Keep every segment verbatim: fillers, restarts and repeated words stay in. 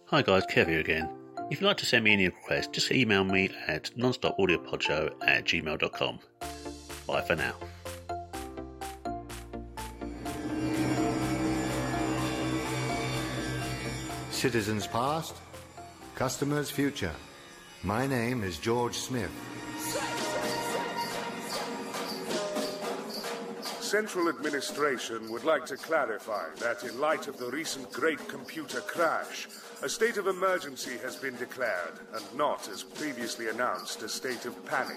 Hi guys, Kev here again. If you'd like to send me any requests, just email me at nonstopaudiopodshow at gmail dot com. Bye for now. Citizens past, customers future. My name is George Smith. Central Administration would like to clarify that in light of the recent great computer crash, a state of emergency has been declared, and not, as previously announced, a state of panic.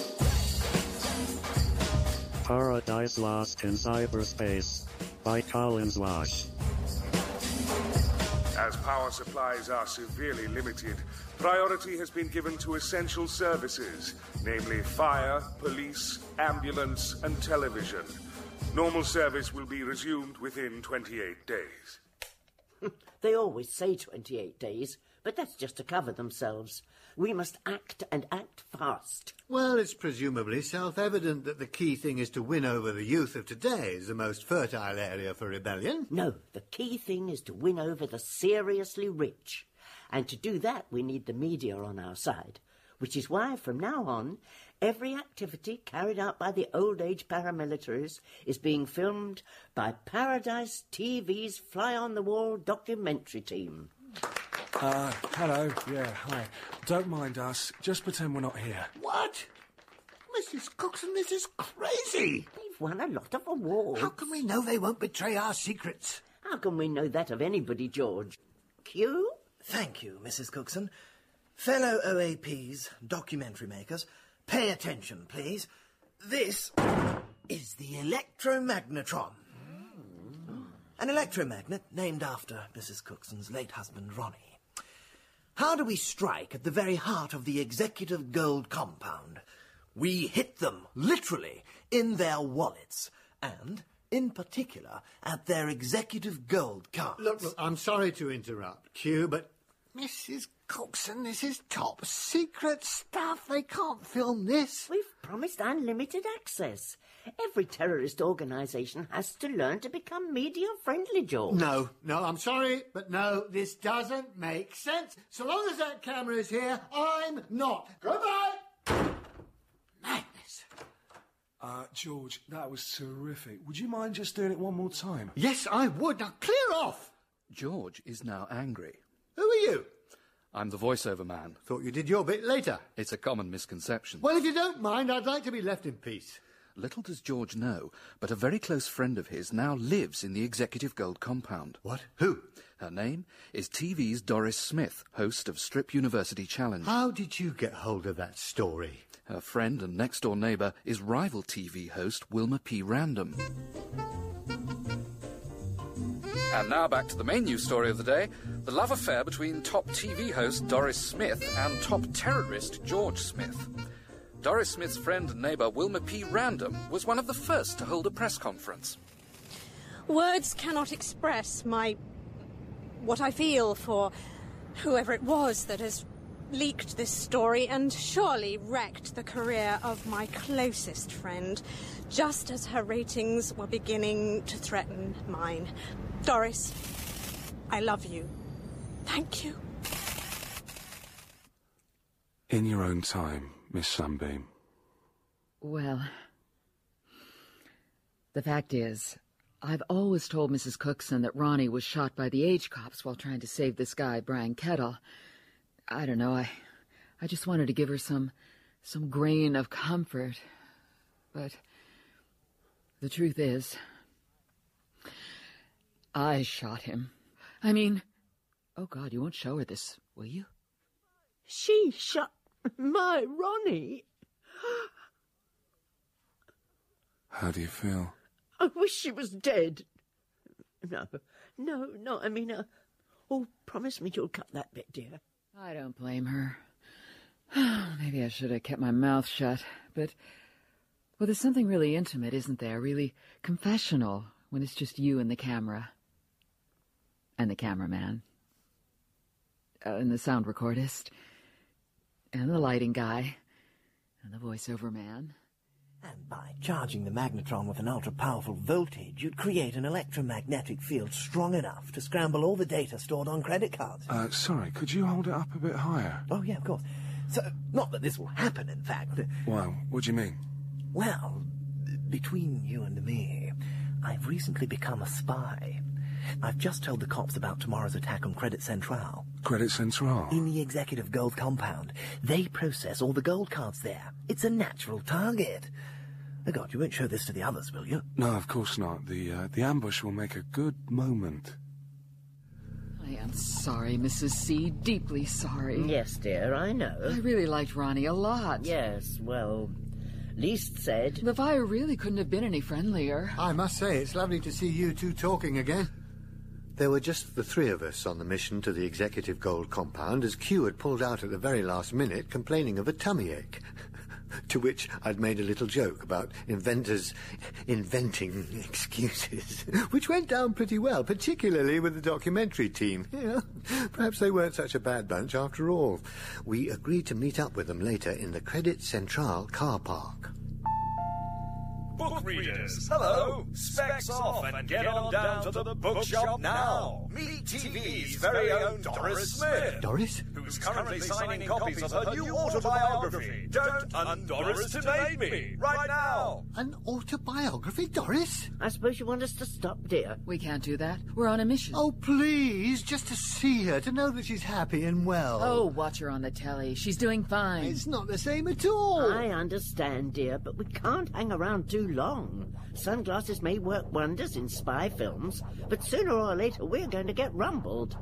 Paradise Lost in Cyberspace by Collins Wash. As power supplies are severely limited, priority has been given to essential services, namely fire, police, ambulance, and television. Normal service will be resumed within twenty-eight days. They always say twenty-eight days, but that's just to cover themselves. We must act, and act fast. Well, it's presumably self-evident that the key thing is to win over the youth of today is the most fertile area for rebellion. No, the key thing is to win over the seriously rich. And to do that, we need the media on our side. Which is why, from now on, every activity carried out by the old age paramilitaries is being filmed by Paradise T V's fly-on-the-wall documentary team. Uh, hello. Yeah, hi. Don't mind us. Just pretend we're not here. What? Missus Cookson, this is crazy. They've won a lot of awards. How can we know they won't betray our secrets? How can we know that of anybody, George? Q? Thank you, Missus Cookson. Fellow O A Ps, documentary makers, pay attention, please. This is the electromagnetron. Mm. An electromagnet named after Missus Cookson's late husband, Ronnie. How do we strike at the very heart of the executive gold compound? We hit them, literally, in their wallets, and, in particular, at their executive gold cards. Look, look, I'm sorry to interrupt, Q, but Missus Cookson, this is top secret stuff. They can't film this. We've promised unlimited access. Every terrorist organisation has to learn to become media-friendly, George. No, no, I'm sorry, but no, this doesn't make sense. So long as that camera is here, I'm not. Goodbye! Madness. Uh, George, that was terrific. Would you mind just doing it one more time? Yes, I would. Now, clear off! George is now angry. Who are you? I'm the voiceover man. Thought you did your bit later. It's a common misconception. Well, if you don't mind, I'd like to be left in peace. Little does George know, but a very close friend of his now lives in the Executive Gold compound. What? Who? Her name is T V's Doris Smith, host of Strip University Challenge. How did you get hold of that story? Her friend and next-door neighbour is rival T V host Wilma P. Random. And now back to the main news story of the day. The love affair between top T V host Doris Smith and top terrorist George Smith. Doris Smith's friend and neighbour Wilma P. Random was one of the first to hold a press conference. Words cannot express my... what I feel for whoever it was that has leaked this story and surely wrecked the career of my closest friend, just as her ratings were beginning to threaten mine. Doris, I love you. Thank you. In your own time, Miss Sunbeam. Well, the fact is, I've always told Missus Cookson that Ronnie was shot by the age cops while trying to save this guy, Brian Kettle. I don't know, I I just wanted to give her some some grain of comfort. But the truth is, I shot him. I mean, oh God, you won't show her this, will you? She shot my Ronnie. How do you feel? I wish she was dead. No, no, no, I mean, uh, oh, promise me you'll cut that bit, dear. I don't blame her. Maybe I should have kept my mouth shut, but... Well, there's something really intimate, isn't there? Really confessional when it's just you and the camera. And the cameraman. Uh, and the sound recordist. And the lighting guy. And the voiceover man. And by charging the magnetron with an ultra-powerful voltage, you'd create an electromagnetic field strong enough to scramble all the data stored on credit cards. Uh, sorry, could you hold it up a bit higher? Oh, yeah, of course. So, not that this will happen, in fact. Well, what do you mean? Well, between you and me, I've recently become a spy. I've just told the cops about tomorrow's attack on Credit Central. Credit Central? In the Executive Gold Compound. They process all the gold cards there. It's a natural target. Oh, God, you won't show this to the others, will you? No, of course not. The, uh, the ambush will make a good moment. I am sorry, Missus C. Deeply sorry. Yes, dear, I know. I really liked Ronnie a lot. Yes, well, least said. The fire really couldn't have been any friendlier. I must say, it's lovely to see you two talking again. There were just the three of us on the mission to the Executive Gold Compound as Q had pulled out at the very last minute complaining of a tummy ache. To which I'd made a little joke about inventors inventing excuses, which went down pretty well, particularly with the documentary team. Yeah, perhaps they weren't such a bad bunch after all. We agreed to meet up with them later in the Credit Central car park. Book readers, hello! Specs off and get on down to the bookshop now. Meet T V's very own Doris Smith. Doris? Who's currently signing copies of her new autobiography, Don't Un-Doris Today Me, right now. An autobiography, Doris? I suppose you want us to stop, dear. We can't do that. We're on a mission. Oh, please, just to see her, to know that she's happy and well. Oh, watch her on the telly. She's doing fine. It's not the same at all. I understand, dear, but we can't hang around too long. Sunglasses may work wonders in spy films, but sooner or later we're going to get rumbled.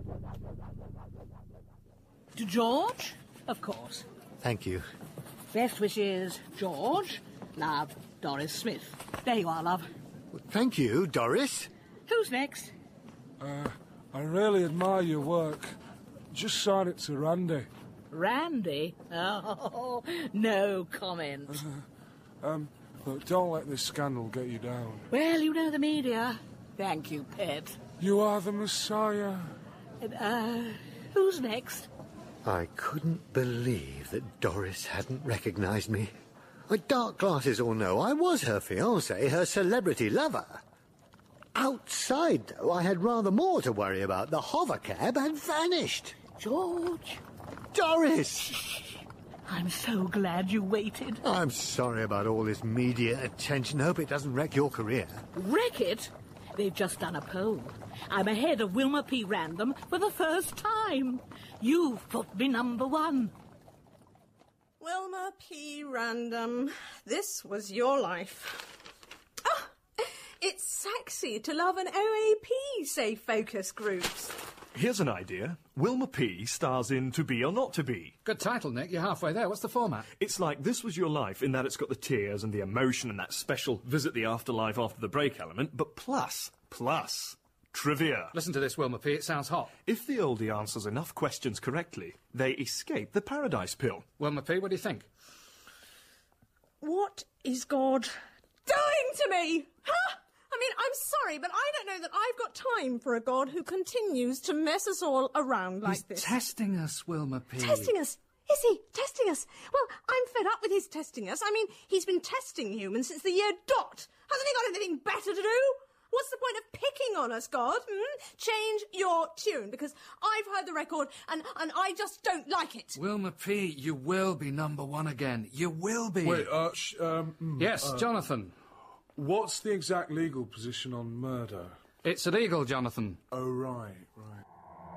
To George, of course. Thank you. Best wishes, George. Love, Doris Smith. There you are, love. Well, thank you, Doris. Who's next? Uh, I really admire your work. Just sign it to Randy. Randy? Oh, no comment. Uh, um, look, don't let this scandal get you down. Well, you know the media. Thank you, pet. You are the Messiah. Uh, who's next? I couldn't believe that Doris hadn't recognised me. My dark glasses all know I was her fiancé, her celebrity lover. Outside, though, I had rather more to worry about. The hovercab had vanished. George. Doris! I'm so glad you waited. I'm sorry about all this media attention. Hope it doesn't wreck your career. Wreck it? They've just done a poll. I'm ahead of Wilma P. Random for the first time. You've put me number one. Wilma P. Random, this was your life. Ah, it's sexy to love an O A P, say focus groups. Here's an idea. Wilma P. stars in To Be or Not To Be. Good title, Nick. You're halfway there. What's the format? It's like This Was Your Life in that it's got the tears and the emotion and that special visit the afterlife after the break element, but plus, plus, trivia. Listen to this, Wilma P. It sounds hot. If the oldie answers enough questions correctly, they escape the paradise pill. Wilma P., what do you think? What is God doing to me? Huh? I mean, I'm sorry, but I don't know that I've got time for a God who continues to mess us all around like He's this. testing us, Wilma P. Testing us? Is he? Testing us? Well, I'm fed up with his testing us. I mean, he's been testing humans since the year dot. Hasn't he got anything better to do? What's the point of picking on us, God? Hmm? Change your tune, because I've heard the record and, and I just don't like it. Wilma P., you will be number one again. You will be. Wait, uh, sh- um... mm, Yes, uh, Jonathan. What's the exact legal position on murder? It's illegal, Jonathan. Oh, right, right.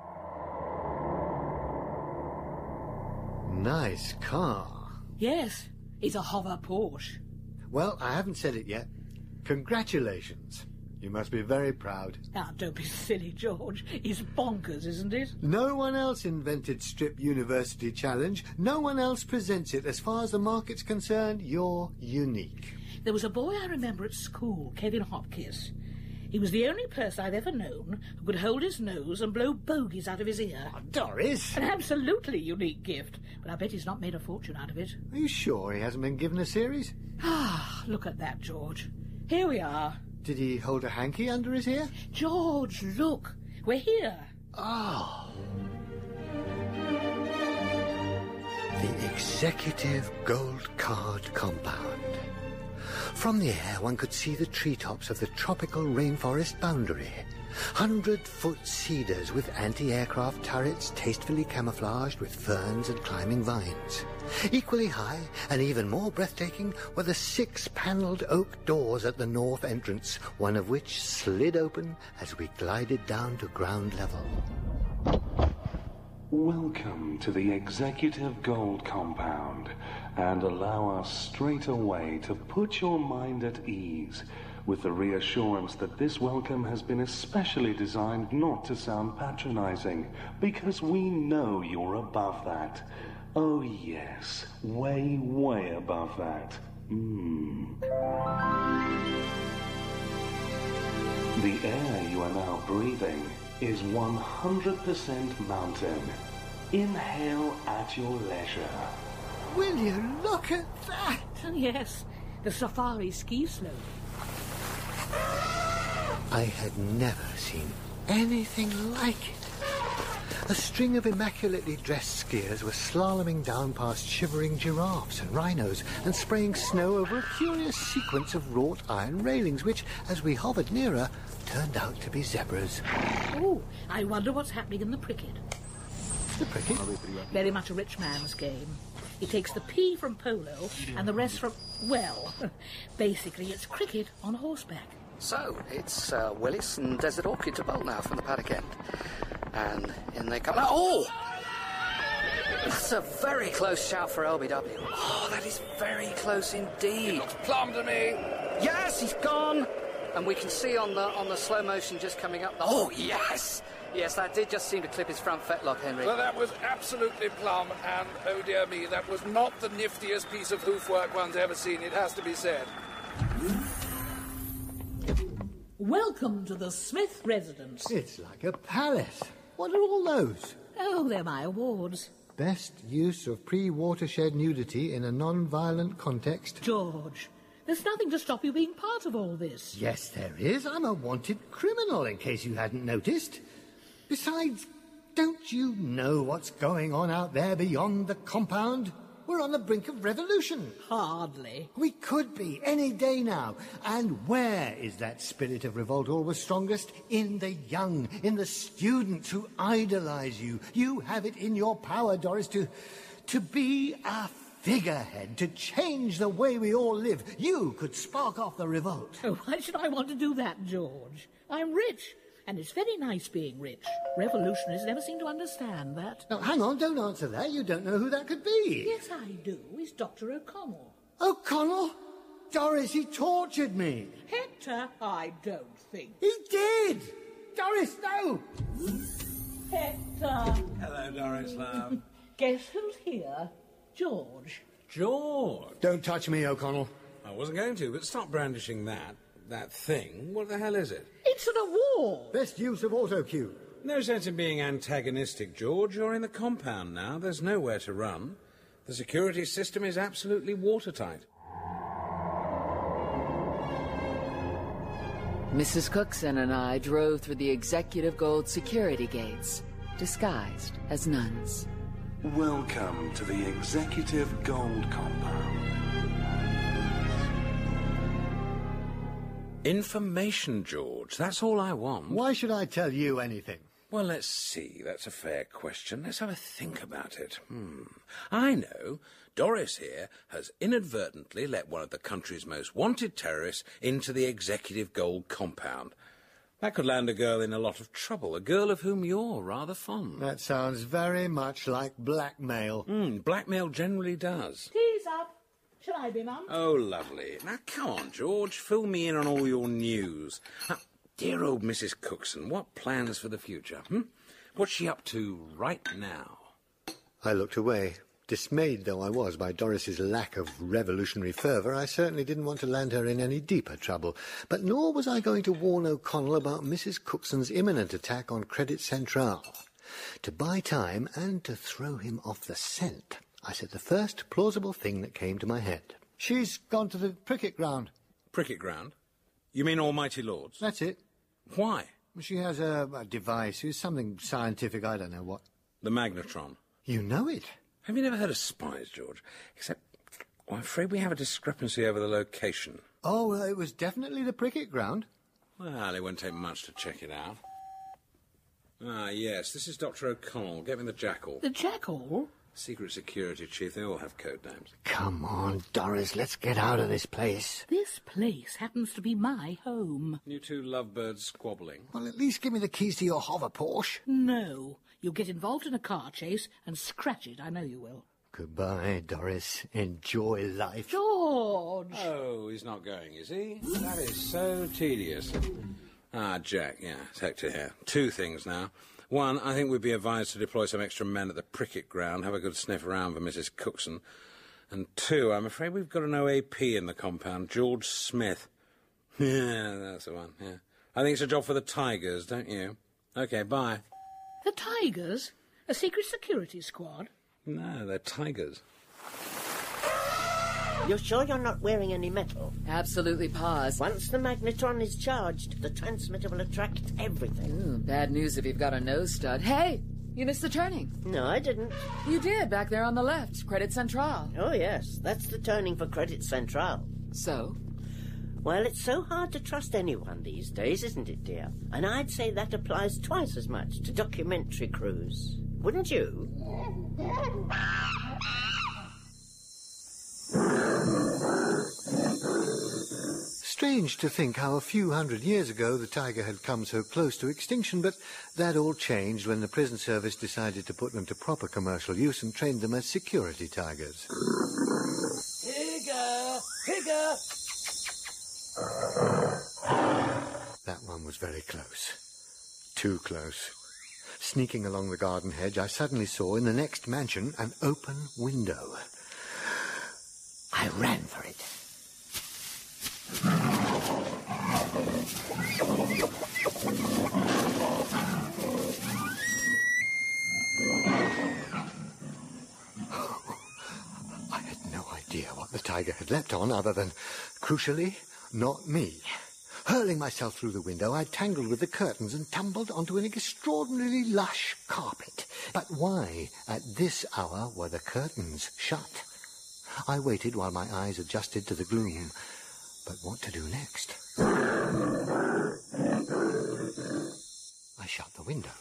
Nice car. Yes, it's a hover Porsche. Well, I haven't said it yet. Congratulations. You must be very proud. Now, don't be silly, George. It's bonkers, isn't it? No one else invented Strip University Challenge. No one else presents it. As far as the market's concerned, you're unique. There was a boy I remember at school, Kevin Hopkins. He was the only person I've ever known who could hold his nose and blow bogies out of his ear. Oh, Doris! An absolutely unique gift, but I bet he's not made a fortune out of it. Are you sure he hasn't been given a series? Ah, look at that, George. Here we are. Did he hold a hanky under his ear? George, look. We're here. Oh. The Executive Gold Card Compound. From the air, one could see the treetops of the tropical rainforest boundary. Hundred-foot cedars with anti-aircraft turrets tastefully camouflaged with ferns and climbing vines. Equally high and even more breathtaking were the six-panelled oak doors at the north entrance, one of which slid open as we glided down to ground level. Welcome to the Executive Gold Compound, and allow us straight away to put your mind at ease with the reassurance that this welcome has been especially designed not to sound patronizing, because we know you're above that. Oh yes, way, way above that. Mm. The air you are now breathing is one hundred percent mountain. Inhale at your leisure. Will you look at that? Yes, the safari ski slope. I had never seen anything like it. A string of immaculately dressed skiers were slaloming down past shivering giraffes and rhinos and spraying snow over a curious sequence of wrought iron railings which, as we hovered nearer, turned out to be zebras. Oh, I wonder what's happening in the Pricket. The Pricket? Very much a rich man's game. He takes the P from polo and the rest from, well, basically it's cricket on horseback. So, it's uh, Willis and Desert Orchid to bolt now from the paddock end. And in they come. Oh! That's a very close shout for L B W. Oh, that is very close indeed. He looks plumb to me. Yes, he's gone. And we can see on the on the slow motion just coming up. Oh, yes! Yes, that did just seem to clip his front fetlock, Henry. Well, that was absolutely plumb, and, oh dear me, that was not the niftiest piece of hoofwork one's ever seen, it has to be said. Welcome to the Smith residence. It's like a palace. What are all those? Oh, they're my awards. Best use of pre-watershed nudity in a non-violent context. George, there's nothing to stop you being part of all this. Yes, there is. I'm a wanted criminal, in case you hadn't noticed. Besides, don't you know what's going on out there beyond the compound? We're on the brink of revolution. Hardly. We could be any day now. And where is that spirit of revolt always strongest? In the young, in the students who idolize you. You have it in your power, Doris, to, to be a figurehead, to change the way we all live. You could spark off the revolt. Oh, why should I want to do that, George? I'm rich. And it's very nice being rich. Revolutionists never seem to understand that. Now, hang on, don't answer that. You don't know who that could be. Yes, I do. It's Doctor O'Connell. O'Connell? Doris, he tortured me. Hector, I don't think. He did! Doris, no! Hector! Hello, Doris, love. Guess who's here? George. George? Don't touch me, O'Connell. I wasn't going to, but stop brandishing that. That thing. What the hell is it? It's an award. Best use of auto-cue. No sense in being antagonistic, George. You're in the compound now. There's nowhere to run. The security system is absolutely watertight. Missus Cookson and I drove through the Executive Gold security gates, disguised as nuns. Welcome to the Executive Gold Compound. Information, George. That's all I want. Why should I tell you anything? Well, let's see. That's a fair question. Let's have a think about it. Hmm. I know. Doris here has inadvertently let one of the country's most wanted terrorists into the Executive Gold Compound. That could land a girl in a lot of trouble, a girl of whom you're rather fond. That sounds very much like blackmail. Hmm, blackmail generally does. Tea's up. Shall I be, Mum? Oh, lovely. Now, come on, George. Fill me in on all your news. Now, dear old Missus Cookson, what plans for the future, hmm? What's she up to right now? I looked away. Dismayed though I was by Doris's lack of revolutionary fervour, I certainly didn't want to land her in any deeper trouble. But nor was I going to warn O'Connell about Missus Cookson's imminent attack on Credit Central. To buy time and to throw him off the scent, I said the first plausible thing that came to my head. She's gone to the cricket ground. Cricket ground? You mean Almighty Lords? That's it. Why? She has a, a device. It's something scientific, I don't know what. The magnetron. You know it. Have you never heard of spies, George? Except I'm afraid we have a discrepancy over the location. Oh, well, it was definitely the Pricket ground. Well, it won't take much to check it out. Ah, yes, this is Doctor O'Connell. Get me the Jackal. The Jackal? Secret Security Chief, they all have code names. Come on, Doris, let's get out of this place. This place happens to be my home. You two lovebirds squabbling. Well, at least give me the keys to your hover Porsche. No. You'll get involved in a car chase and scratch it, I know you will. Goodbye, Doris. Enjoy life. George! Oh, he's not going, is he? That is so tedious. Ah, Jack, yeah, it's Hector here. Two things now. One, I think we'd be advised to deploy some extra men at the Pricket ground, have a good sniff around for Missus Cookson. And two, I'm afraid we've got an O A P in the compound, George Smith. Yeah, that's the one, yeah. I think it's a job for the Tigers, don't you? OK, bye. The Tigers? A secret security squad? No, they're tigers. You're sure you're not wearing any metal? Absolutely, Paz. Once the magnetron is charged, the transmitter will attract everything. Ooh, bad news if you've got a nose stud. Hey, you missed the turning. No, I didn't. You did, back there on the left. Credit Central. Oh, yes. That's the turning for Credit Central. So? Well, it's so hard to trust anyone these days, isn't it, dear? And I'd say that applies twice as much to documentary crews. Wouldn't you? Strange to think how a few hundred years ago the tiger had come so close to extinction, but that all changed when the prison service decided to put them to proper commercial use and trained them as security tigers. Tigger! Tigger! That one was very close. Too close. Sneaking along the garden hedge, I suddenly saw in the next mansion an open window. I ran for it. I had no idea what the tiger had leapt on other than, crucially, not me. Hurling myself through the window, I tangled with the curtains and tumbled onto an extraordinarily lush carpet. But why, at this hour, were the curtains shut? I waited while my eyes adjusted to the gloom. But what to do next? I shut the window.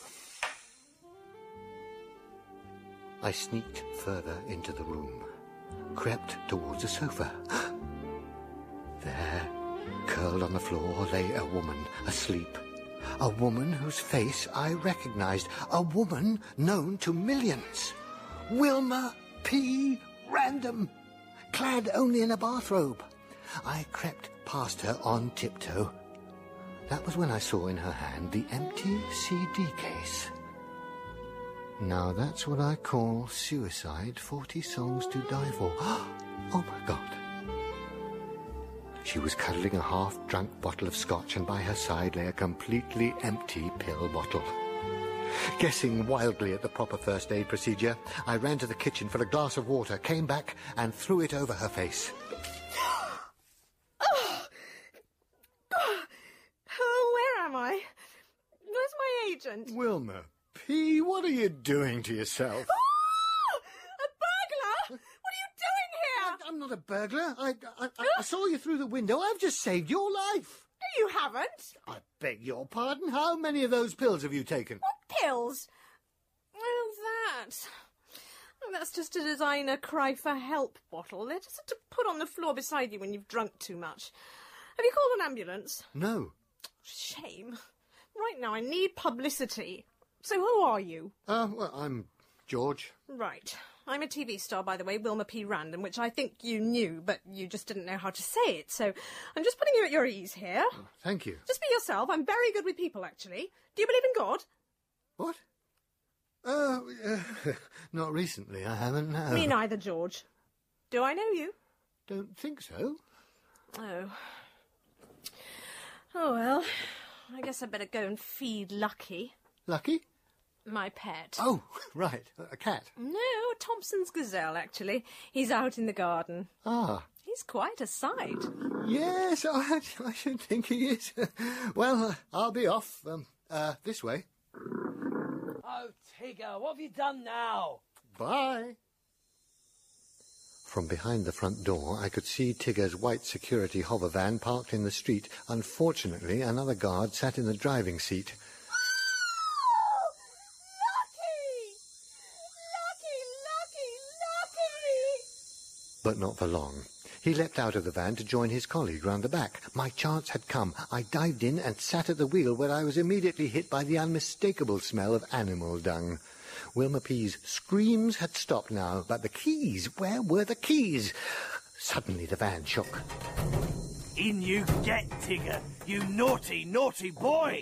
I sneaked further into the room, crept towards a sofa. There, curled on the floor, lay a woman, asleep. A woman whose face I recognized. A woman known to millions. Wilma P. Random, clad only in a bathrobe. I crept past her on tiptoe. That was when I saw in her hand the empty C D case. Now that's what I call suicide, forty songs to die for. Oh, my God. She was cuddling a half-drunk bottle of scotch, and by her side lay a completely empty pill bottle. Guessing wildly at the proper first aid procedure, I ran to the kitchen for a glass of water, came back, and threw it over her face. Oh, oh, where am I? Where's my agent? Wilma P., what are you doing to yourself? Oh, a burglar! What are you doing here? I'm not a burglar. I, I, I, I saw you through the window. I've just saved your life. You haven't. I beg your pardon. How many of those pills have you taken? What pills? Oh, that. Oh, that's just a designer cry for help bottle. They're just to put on the floor beside you when you've drunk too much. Have you called an ambulance? No. Shame. Right now I need publicity. So who are you? Uh, well, I'm George. Right. I'm a T V star, by the way, Wilma P. Random, which I think you knew, but you just didn't know how to say it. So I'm just putting you at your ease here. Oh, thank you. Just be yourself. I'm very good with people, actually. Do you believe in God? What? Uh, uh not recently. I haven't, no. Me neither, George. Do I know you? Don't think so. Oh. Oh, well. I guess I'd better go and feed Lucky. Lucky? My pet. Oh, right. A cat. No, a Thompson's gazelle, actually. He's out in the garden. Ah. He's quite a sight. Yes, I, I should think he is. Well, uh, I'll be off. Um, uh, this way. Oh, Tigger, what have you done now? Bye. From behind the front door, I could see Tigger's white security hover van parked in the street. Unfortunately, another guard sat in the driving seat. But not for long. He leapt out of the van to join his colleague round the back. My chance had come. I dived in and sat at the wheel, where I was immediately hit by the unmistakable smell of animal dung. Wilma P's screams had stopped now, but the keys, where were the keys? Suddenly the van shook. In you get, Tigger, you naughty, naughty boy!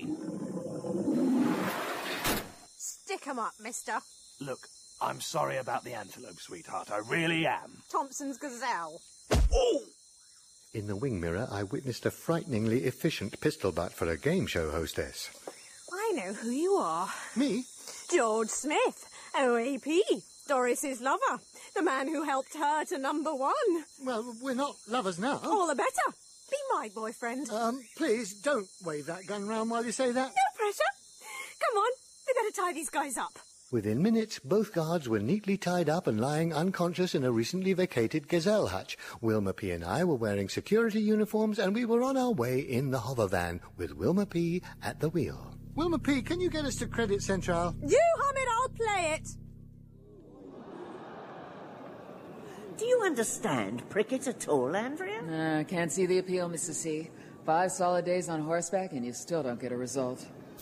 Stick 'em up, mister. Look, I'm sorry about the antelope, sweetheart, I really am. Thompson's gazelle. Oh! In the wing mirror, I witnessed a frighteningly efficient pistol butt for a game show hostess. I know who you are. Me? George Smith, O A P, Doris's lover, the man who helped her to number one. Well, we're not lovers now. All the better. Be my boyfriend. Um, please, don't wave that gun round while you say that. No pressure. Come on, we better tie these guys up. Within minutes, both guards were neatly tied up and lying unconscious in a recently vacated gazelle hutch. Wilma P. and I were wearing security uniforms, and we were on our way in the hover van with Wilma P. at the wheel. Wilma P., can you get us to Credit Central? You hum it, I'll play it. Do you understand Prickett at all, Andrea? Uh, can't see the appeal, Missus C. Five solid days on horseback and you still don't get a result.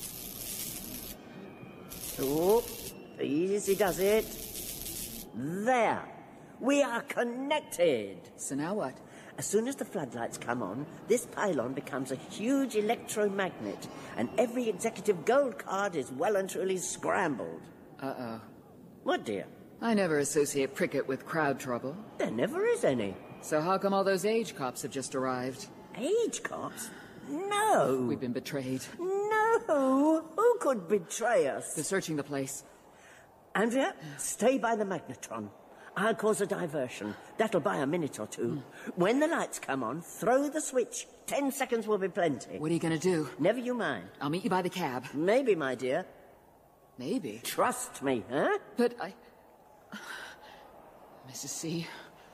Oh, easy does it. There. We are connected. So now what? As soon as the floodlights come on, this pylon becomes a huge electromagnet, and every executive gold card is well and truly scrambled. Uh-oh. What, dear? I never associate Prickett with crowd trouble. There never is any. So how come all those age cops have just arrived? Age cops? No. We've been betrayed. No. Who could betray us? They're searching the place. Andrea, stay by the magnetron. I'll cause a diversion. That'll buy a minute or two. Mm. When the lights come on, throw the switch. Ten seconds will be plenty. What are you going to do? Never you mind. I'll meet you by the cab. Maybe, my dear. Maybe? Trust me, huh? But I... Missus C...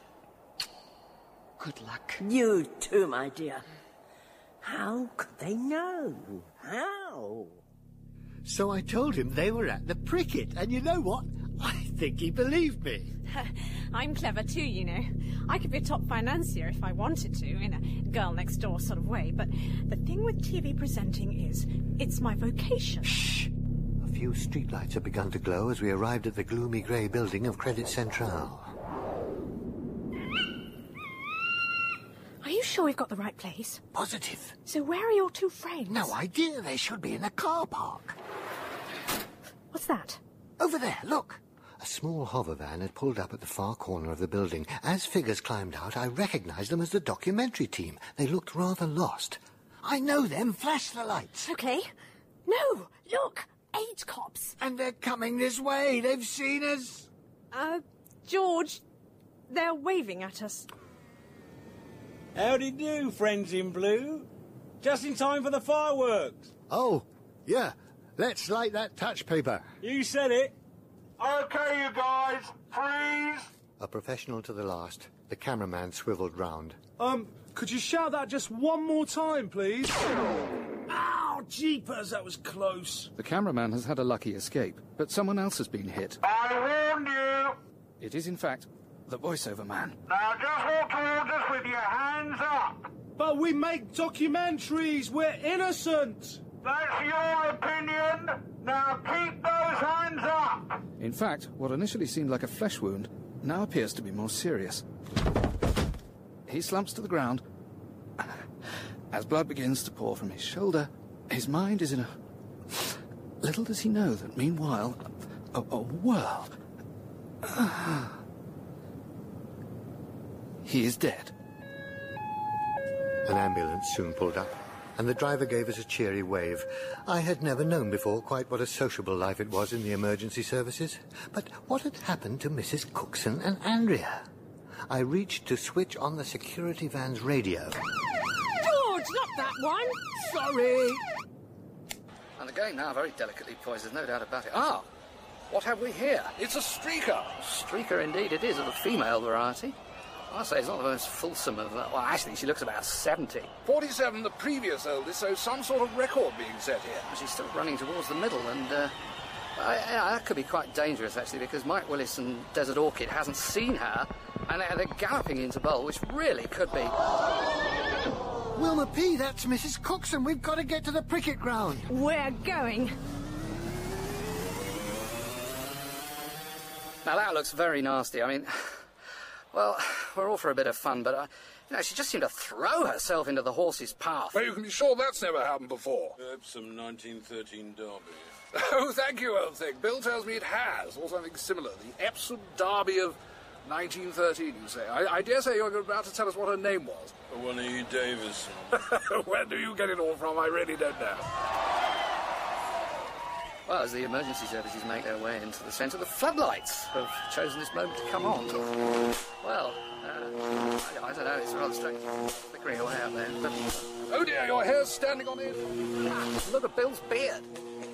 Good luck. You too, my dear. How could they know? How? So I told him they were at the Prickett, and you know what? I think he believed me. I'm clever too, you know. I could be a top financier if I wanted to, in a girl-next-door sort of way, but the thing with T V presenting is, it's my vocation. Shh! A few streetlights had begun to glow as we arrived at the gloomy grey building of Credit Central. Are you sure we've got the right place? Positive. So where are your two friends? No idea. They should be in a car park. What's that? Over there, look. A small hover van had pulled up at the far corner of the building. As figures climbed out, I recognized them as the documentary team. They looked rather lost. I know them. Flash the lights. Okay. No, look. Eight cops. And they're coming this way. They've seen us. Uh, George, they're waving at us. Howdy do, friends in blue. Just in time for the fireworks. Oh, yeah. Let's light that touch paper. You said it. Okay, you guys. Freeze. A professional to the last. The cameraman swiveled round. Um, could you shout that just one more time, please? Ow, jeepers, that was close. The cameraman has had a lucky escape, but someone else has been hit. I warned you. It is, in fact, the voiceover man. Now just walk towards us with your hands up. But we make documentaries. We're innocent. That's your opinion. Now keep those hands up. In fact, what initially seemed like a flesh wound now appears to be more serious. He slumps to the ground. As blood begins to pour from his shoulder, his mind is in a... Little does he know that, meanwhile, a, a world... He is dead. An ambulance soon pulled up, and the driver gave us a cheery wave. I had never known before quite what a sociable life it was in the emergency services. But what had happened to Missus Cookson and Andrea? I reached to switch on the security van's radio. George, not that one! Sorry! And the game now very delicately poised, there's no doubt about it. Ah! What have we here? It's a streaker. Streaker indeed it is, of the female variety. I'd say it's not the most fulsome of... Uh, well, actually, she looks about seventy. forty-seven, the previous oldest, so some sort of record being set here. She's still running towards the middle, and... Uh, I, I, that could be quite dangerous, actually, because Mike Willis and Desert Orchid hasn't seen her, and they're, they're galloping into Bowl, which really could be... Wilma P., that's Missus Cookson. We've got to get to the cricket ground. We're going. Now, that looks very nasty. I mean, well, we're all for a bit of fun, but, uh, you know, she just seemed to throw herself into the horse's path. Well, you can be sure that's never happened before. Perhaps some nineteen thirteen Derby. Oh, thank you, old thing. Bill tells me it has, or something similar. The Epsom Derby of nineteen thirteen, you say. I, I dare say you're about to tell us what her name was. One E. Davison. Where do you get it all from? I really don't know. Well, as the emergency services make their way into the centre, the floodlights have chosen this moment to come on. Well, uh, I, I don't know, it's rather strange. Flickering away out there. But... Oh dear, your hair's standing on end. Ah, look at Bill's beard.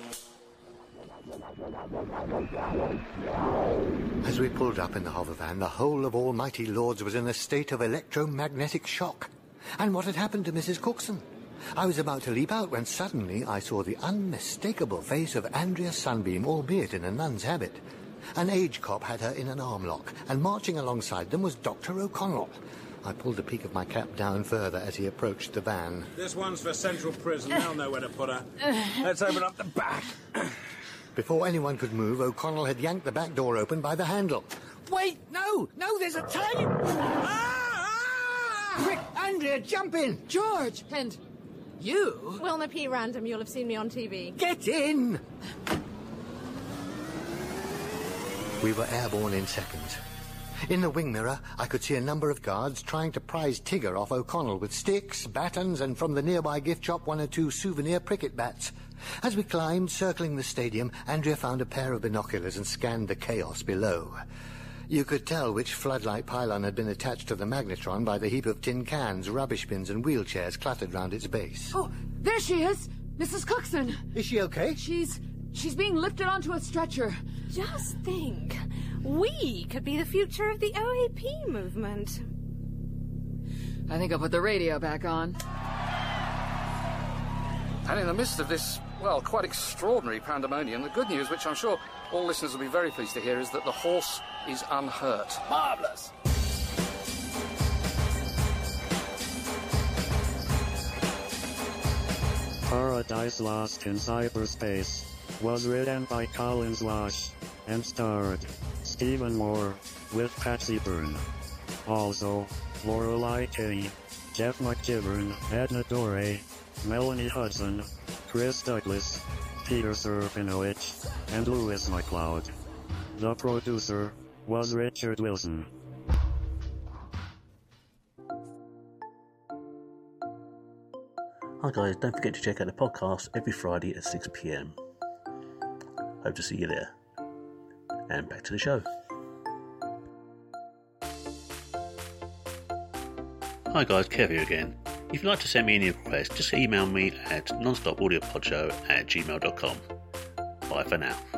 As we pulled up in the hover van, the whole of Almighty Lords was in a state of electromagnetic shock. And what had happened to Missus Cookson? I was about to leap out when suddenly I saw the unmistakable face of Andrea Sunbeam, albeit in a nun's habit. An age cop had her in an arm lock, and marching alongside them was Doctor O'Connell. I pulled the peak of my cap down further as he approached the van. This one's for Central Prison. They'll know where to put her. Let's open up the back. Before anyone could move, O'Connell had yanked the back door open by the handle. Wait, no! No, there's a tiny... Ah! Ah! Quick, Andrea, jump in! George! And you? Wilma P. Random, you'll have seen me on T V. Get in! We were airborne in seconds. In the wing mirror, I could see a number of guards trying to prise Tigger off O'Connell with sticks, batons, and from the nearby gift shop, one or two souvenir cricket bats. As we climbed, circling the stadium, Andrea found a pair of binoculars and scanned the chaos below. You could tell which floodlight pylon had been attached to the magnetron by the heap of tin cans, rubbish bins, and wheelchairs cluttered round its base. Oh, there she is! Missus Cookson! Is she okay? She's... she's being lifted onto a stretcher. Just think, we could be the future of the O A P movement. I think I'll put the radio back on. And in the midst of this, well, quite extraordinary pandemonium, the good news, which I'm sure all listeners will be very pleased to hear, is that the horse is unhurt. Marvellous. Paradise Lost in Cyberspace was written by Collins Wash and starred Stephen Moore with Patsy Byrne. Also, Lorelei Kenny, Jeff McGivern, Edna Dore, Melanie Hudson, Chris Douglas, Peter Serafinovich, and Louis MacLeod. The producer was Richard Wilson. Hi guys, don't forget to check out the podcast every Friday at six p m. Hope to see you there. And back to the show. Hi guys, Kev here again. If you'd like to send me any requests, just email me at nonstopaudiopodcast at gmail dot com. Bye for now.